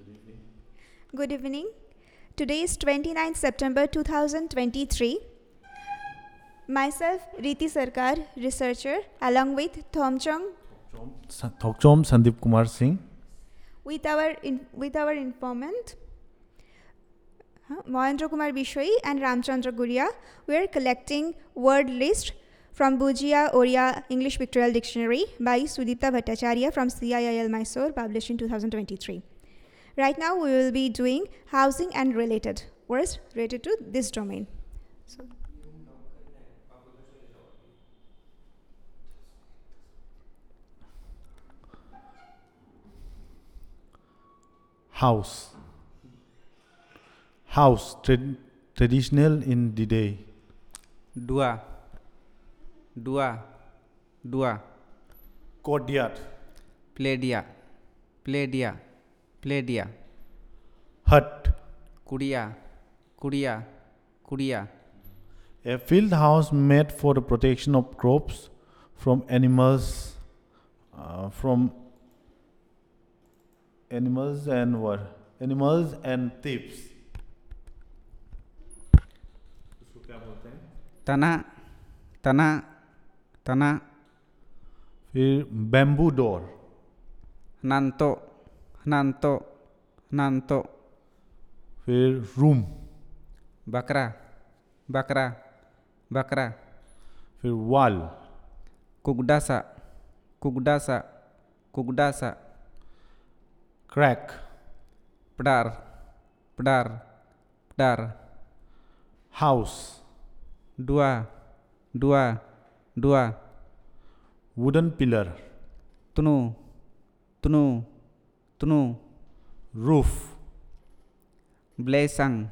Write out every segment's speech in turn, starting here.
Good evening. Today is 29th September 2023. Myself, Riti Sarkar, researcher, along with Thomchong, Thokchom Sandeep Kumar Singh. with our informant, Mohendra Kumar Bishoy and Ramchandra Guria, we are collecting word list from Bujia Oriya English Pictorial Dictionary by Sudipta Bhattacharya from CIIL Mysore, published in 2023. Right now, we will be doing housing and related words related to this domain. House. Traditional in the day. Dua. Courtyard. Pledia. Hut. Kudia. A field house made for the protection of crops from animals, animals and thieves. इसको क्या बोलते हैं? तना. फिर bamboo door. Nanto. फिर room. Bakra. फिर wall. Kugdasa. Crack. Pdar. House. Dua. Wooden pillar. Tunu. Roof. Blazang.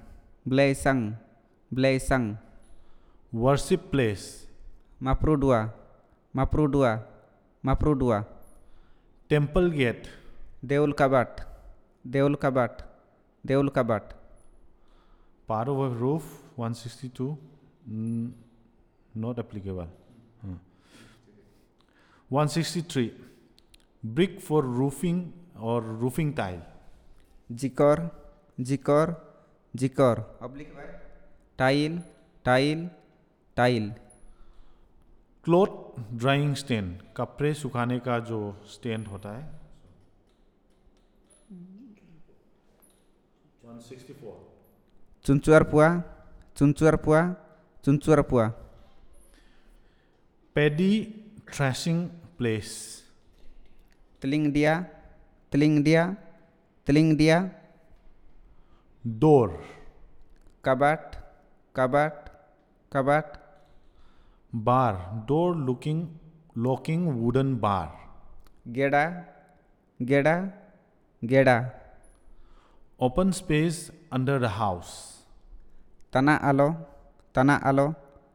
Worship place. Maprudua. Temple gate. Deul kabat. Part of a roof. 162. Not applicable. 163. Brick for roofing or roofing tile. Jikor. Oblique by tile. Cloth drying stand. कपड़े सुखाने का जो stand होता है. 164. Chunchuar pua. Paddy thrashing place. Teling dia. Door. Kabat. Bar. Door locking wooden bar. Geda. Open space under the house. Tana alo.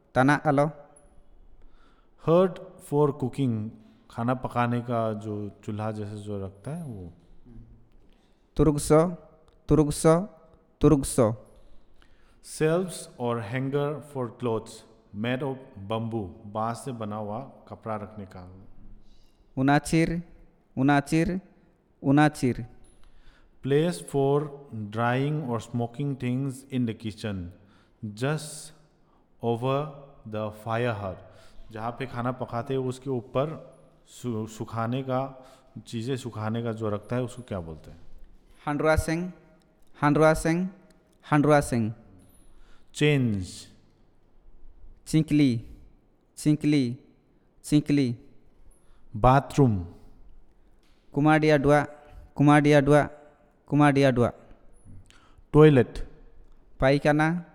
Herd for cooking. खाना पकाने का जो चूल्हा जैसे जो रखता है वो. Turugso. Shelves or hanger for clothes made of bamboo. बांस से बना हुआ कपड़ा रखने का. Unachir. Place for drying or smoking things in the kitchen. Just over the fire hut. जहाँ पे खाना पकाते हैं उसके ऊपर सुखाने का चीज़ें सुखाने का जो रखता है उसको क्या बोलते हैं? Handra sing. Change. Chinkli. Bathroom. Kumadia dua. Toilet. Paikana.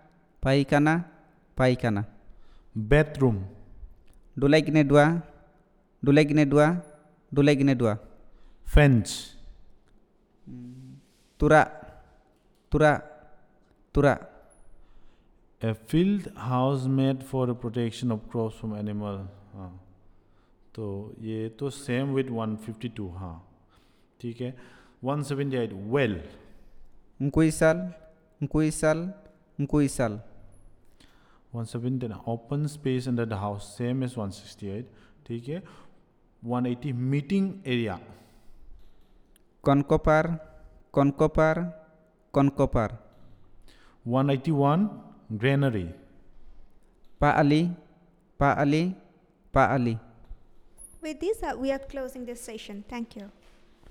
Bathroom. Dulaigine dua. Fence. Tura. A field house made for the protection of crops from animal. हाँ. तो ये तो same with 152. हाँ. ठीक है. 178. Well. Mkuisal. 117. Open space under the house. Same as 168. ठीक है. 180. Meeting area. Konkopar. কনকপার কনকপার 181 granary. পাআলি পাআলি পাআলি With this, we are closing this session. Thank you.